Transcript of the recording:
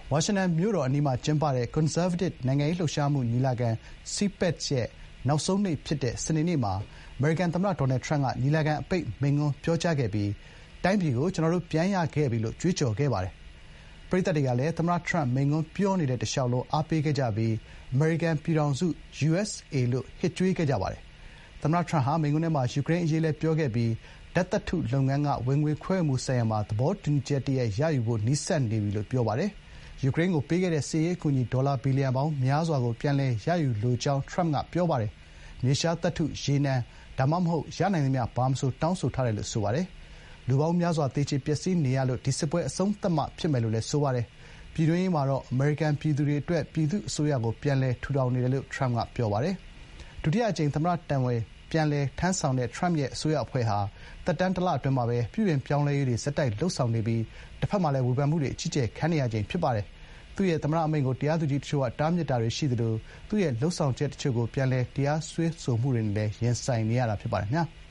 ဝါရှင်တန်မြို့တော်အနီးမှာကျင်းပတဲ့ ကွန်ဆာဗေးတစ်နိုင်ငံရေးလှုပ်ရှားမှုညီလာခံ CPAC ရဲ့နောက်ဆုံးနေ့ဖြစ်တဲ့စနေနေ့မှာ အမေရိကန်သမ္မတဒေါ်နယ်ထရန့်ကညီလာခံအပိတ်မိန့်ခွန်းပြောကြားခဲ့ပြီး တိုင်းပြည်ကိုကျနော်တို့ပြန်ရခဲ့ပြီလို့ကြွေးကြော်ခဲ့ပါတယ်။ ပရိသတ်တွေကလည်းသမ္မတထရန့်မိန့်ခွန်းပြောနေတဲ့တလျှောက်လုံးအားပေးခဲ့ကြပြီး အမေရိကန်ပြည်ထောင်စု USA လို့ ဟစ်ကြွေးခဲ့ကြပါတယ်။ သမ္မတထရန့်ဟာမိန့်ခွန်းထဲမှာ ယူကရိန်းအရေးလည်းပြောခဲ့ပြီး ဓာတ်သတ္ထုလုပ်ငန်းကဝင်ငွေခွဲဝေမှုဆိုင်ရာမှာသဘောတူညီချက်တရပ်ရယူဖို့နီးစပ်နေပြီလို့ပြောပါတယ်။ ယူကရိန်းကိုပေးခဲ့တဲ့စစ်ရေးအကူအညီဒေါ်လာဘီလီယံပေါင်းများစွာကိုပြန်လည်ရယူလိုကြောင်းထရန့်ကပြောပါတယ်။ မြေရှားသတ္ထု၊ ရေနံ ဒါမှမဟုတ် ရနိုင်သမျှဘာမဆိုတောင်းဆိုထားတယ်လို့ဆိုပါတယ်။ လူပေါင်းများစွာသေကျေပျက်စီးနေရလို့ ဒီစစ်ပွဲအဆုံးသတ်မှဖြစ်မယ်လို့လည်းဆိုပါတယ်။ ပြည်တွင်းရေးမှာတော့ အမေရိကန်ပြည်သူတွေအတွက် ပြည်သူ့အစိုးရကိုပြန်လည်ထူထောင်နေတယ်လို့ထရန့်ကပြောပါတယ်။ ဒုတိယအကြိမ်သမ္မတတာဝန်ပြန်လည်ထမ်းဆောင်တဲ့ထရန့်ရဲ့အစိုးရအဖွဲ့ဟာသက်တမ်းတလအတွင်းမှာပဲပြုပြင်ပြောင်းလဲရေးတွေဆက်တိုက်လုပ်ဆောင်နေပြီး တဘက်မှာလည်းဝေဖန်မှုတွေအကြီးအကျယ်ခံနေရချိန်ဖြစ်ပါတယ်။ သူ့ရဲ့သမ္မတအမိန့်ကိုတရားသူကြီးတချို့ကတားမြစ်တာတွေရှိသလို သူ့ရဲ့လုပ်ဆောင်ချက်တချို့ကိုပြန်လည်တရားစွဲဆိုမှုတွေနဲ့လည်းရင်ဆိုင်နေရတာဖြစ်ပါတယ်ခင်ဗျာ။